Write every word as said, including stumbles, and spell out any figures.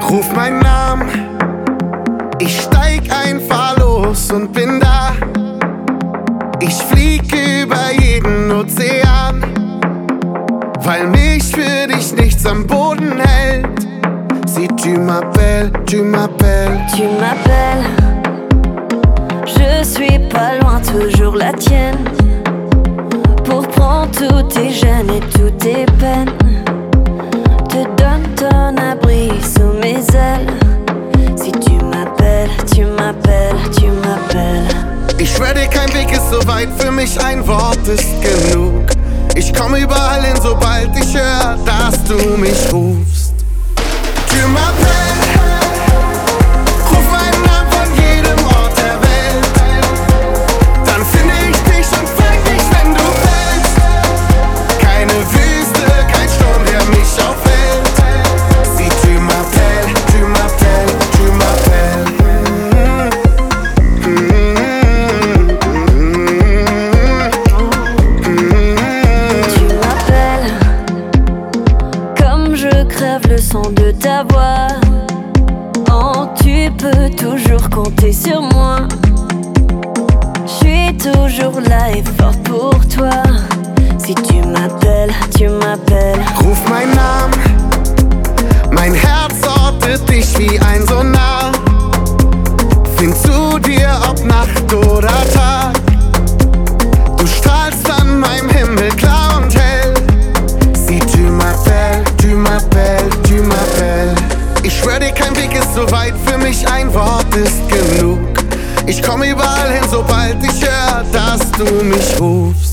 Ruf meinen Namen, ich steig einfach los und bin da. Ich flieg über jeden Ozean, weil mich für dich nichts am Boden hält. Si tu m'appelles, tu m'appelles. Tu m'appelles, je suis pas loin, toujours la tienne. Pour prendre tous tes gênes et toutes tes peines, te donne ton abri sous mes ailes. Si tu m'appelles, tu m'appelles, tu m'appelles. Ich schwör dir, kein Weg ist so weit, für mich ein Wort ist genug. Ich komm überall hin, sobald ich hör, dass du mich rufst. Tu m'appelles, ruf meinen Namen von jedem Ort der Welt. Dann finde ich dich und fang dich, wenn du fällst. Keine Wüste, kein Sturm, der mich aufhält. Si tu m'appelles, tu m'appelles, tu m'appelles. Tu m'appelles, comme je crève le son de ta voix. Oh, tu peux toujours compter sur moi. Je suis toujours là et forte pour toi. Si tu m'appelles, tu m'appelles. Ruf meinen Namen, mein Herz ortet dich wie ein Sonar. Find zu dir, ob Nacht oder Tag. Du strahlst an meinem Himmel klar und hell. Si tu m'appelles, tu m'appelles, tu m'appelles. Ich schwör dir, kein Weg ist so weit, für mich ein Wort ist genug. Ich komm überall hin, sobald ich hör, dass du mich rufst.